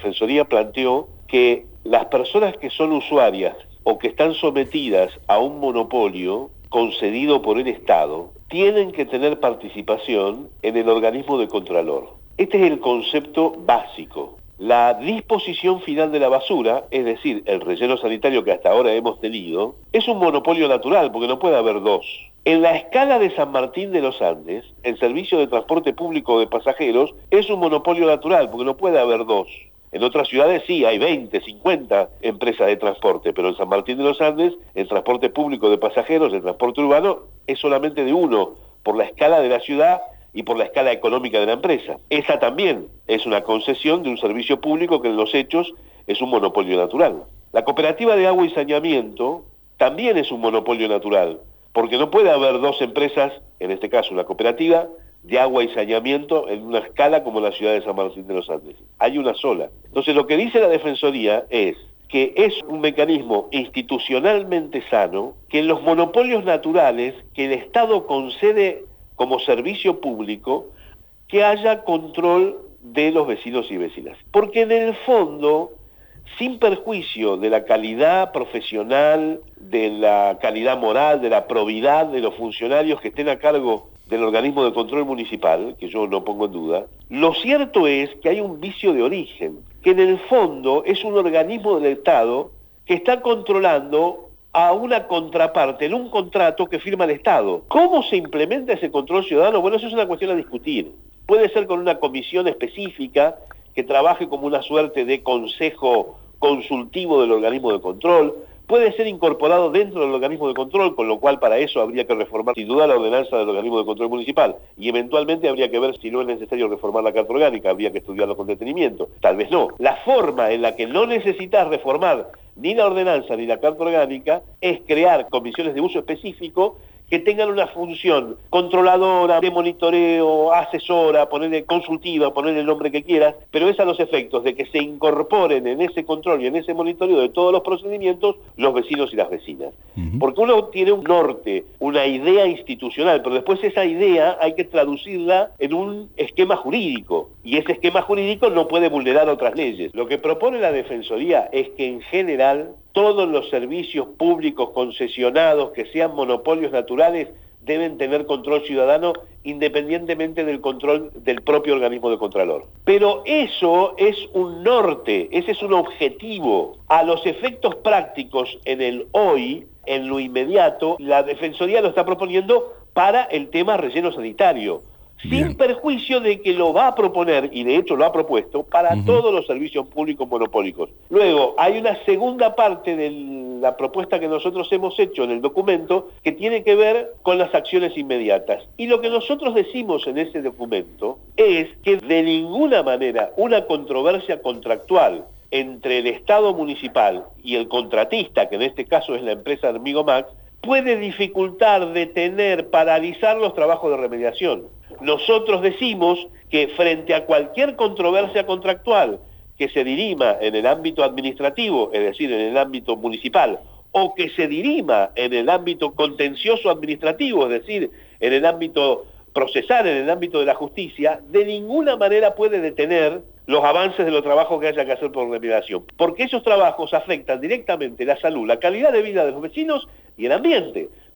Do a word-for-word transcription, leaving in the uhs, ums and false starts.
Defensoría planteó que las personas que son usuarias o que están sometidas a un monopolio concedido por el Estado tienen que tener participación en el organismo de contralor. Este es el concepto básico. La disposición final de la basura, es decir, el relleno sanitario que hasta ahora hemos tenido, es un monopolio natural porque no puede haber dos. En la escala de San Martín de los Andes, el servicio de transporte público de pasajeros es un monopolio natural porque no puede haber dos. En otras ciudades sí, hay veinte, cincuenta empresas de transporte, pero en San Martín de los Andes el transporte público de pasajeros, el transporte urbano, es solamente de uno, por la escala de la ciudad y por la escala económica de la empresa. Esa también es una concesión de un servicio público que en los hechos es un monopolio natural. La cooperativa de agua y saneamiento también es un monopolio natural, porque no puede haber dos empresas, en este caso una cooperativa, de agua y saneamiento en una escala como la ciudad de San Martín de los Andes. Hay una sola. Entonces lo que dice la Defensoría es que es un mecanismo institucionalmente sano, que en los monopolios naturales que el Estado concede como servicio público, que haya control de los vecinos y vecinas. Porque en el fondo, sin perjuicio de la calidad profesional, de la calidad moral, de la probidad de los funcionarios que estén a cargo del organismo de control municipal, que yo no pongo en duda, lo cierto es que hay un vicio de origen, que en el fondo es un organismo del Estado que está controlando a una contraparte en un contrato que firma el Estado. ¿Cómo se implementa ese control ciudadano? Bueno, eso es una cuestión a discutir. Puede ser con una comisión específica que trabaje como una suerte de consejo consultivo del organismo de control, puede ser incorporado dentro del organismo de control, con lo cual para eso habría que reformar sin duda la ordenanza del organismo de control municipal, y eventualmente habría que ver si no es necesario reformar la carta orgánica, habría que estudiarlo con detenimiento, tal vez no. La forma en la que no necesitas reformar ni la ordenanza ni la carta orgánica es crear comisiones de uso específico que tengan una función controladora, de monitoreo, asesora, ponerle consultiva, ponerle el nombre que quieras, pero es a los efectos de que se incorporen en ese control y en ese monitoreo de todos los procedimientos los vecinos y las vecinas. Uh-huh. Porque uno tiene un norte, una idea institucional, pero después esa idea hay que traducirla en un esquema jurídico, y ese esquema jurídico no puede vulnerar otras leyes. Lo que propone la Defensoría es que en general todos los servicios públicos concesionados que sean monopolios naturales deben tener control ciudadano independientemente del control del propio organismo de contralor. Pero eso es un norte, ese es un objetivo. A los efectos prácticos en el hoy, en lo inmediato, la Defensoría lo está proponiendo para el tema relleno sanitario. Bien. Sin perjuicio de que lo va a proponer, y de hecho lo ha propuesto, para uh-huh. todos los servicios públicos monopólicos. Luego, hay una segunda parte de la propuesta que nosotros hemos hecho en el documento que tiene que ver con las acciones inmediatas. Y lo que nosotros decimos en ese documento es que de ninguna manera una controversia contractual entre el Estado municipal y el contratista, que en este caso es la empresa Armigomax, puede dificultar, detener, paralizar los trabajos de remediación. Nosotros decimos que frente a cualquier controversia contractual que se dirima en el ámbito administrativo, es decir, en el ámbito municipal, o que se dirima en el ámbito contencioso administrativo, es decir, en el ámbito procesal, en el ámbito de la justicia, de ninguna manera puede detener los avances de los trabajos que haya que hacer por remediación, porque esos trabajos afectan directamente la salud, la calidad de vida de los vecinos y el ambiente.